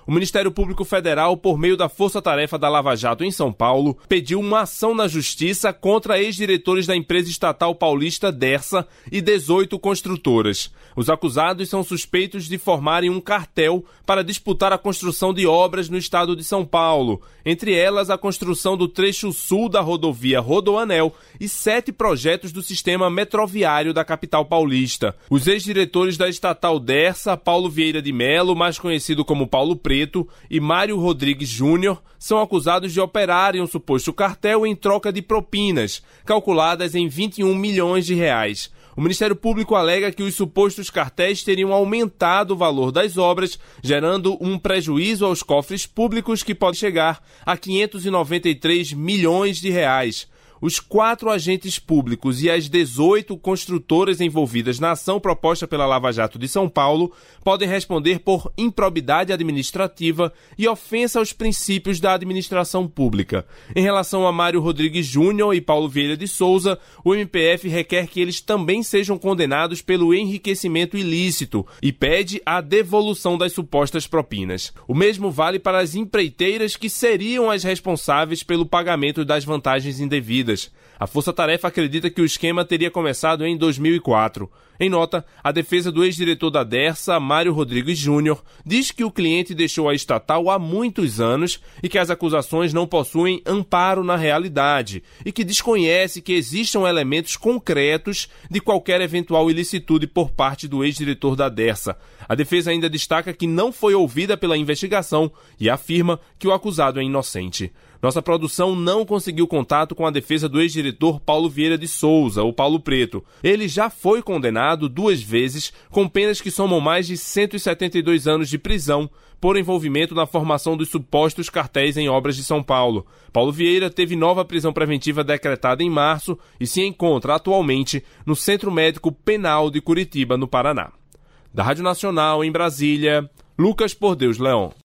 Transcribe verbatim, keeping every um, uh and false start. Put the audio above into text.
O Ministério Público Federal, por meio da Força Tarefa da Lava Jato em São Paulo, pediu uma ação na Justiça contra ex-diretores da empresa estatal paulista Dersa e dezoito construtoras. Os acusados são suspeitos de formarem um cartel para disputar a construção de obras no estado de São Paulo, entre elas a construção do trecho sul da rodovia Rodoanel e sete projetos do sistema metroviário da capital paulista. Os ex-diretores da estatal Dersa, Paulo Vieira de Melo, mais conhecido como Paulo Preto, e Mário Rodrigues Júnior, são acusados de operarem um suposto cartel em troca de propinas, calculadas em vinte e um milhões de reais. O Ministério Público alega que os supostos cartéis teriam aumentado o valor das obras, gerando um prejuízo aos cofres públicos que pode chegar a quinhentos e noventa e três milhões de reais. Os quatro agentes públicos e as dezoito construtoras envolvidas na ação proposta pela Lava Jato de São Paulo podem responder por improbidade administrativa e ofensa aos princípios da administração pública. Em relação a Mário Rodrigues Júnior e Paulo Vieira de Souza, o M P F requer que eles também sejam condenados pelo enriquecimento ilícito e pede a devolução das supostas propinas. O mesmo vale para as empreiteiras que seriam as responsáveis pelo pagamento das vantagens indevidas. A Força Tarefa acredita que o esquema teria começado em dois mil e quatro. Em nota, a defesa do ex-diretor da Dersa, Mário Rodrigues Júnior, diz que o cliente deixou a estatal há muitos anos e que as acusações não possuem amparo na realidade e que desconhece que existam elementos concretos de qualquer eventual ilicitude por parte do ex-diretor da Dersa. A defesa ainda destaca que não foi ouvida pela investigação e afirma que o acusado é inocente. Nossa produção não conseguiu contato com a defesa do ex-diretor Paulo Vieira de Souza, o Paulo Preto. Ele já foi condenado duas vezes, com penas que somam mais de cento e setenta e dois anos de prisão, por envolvimento na formação dos supostos cartéis em obras de São Paulo. Paulo Vieira teve nova prisão preventiva decretada em março e se encontra atualmente no Centro Médico Penal de Curitiba, no Paraná. Da Rádio Nacional, em Brasília, Lucas Por Deus Leão.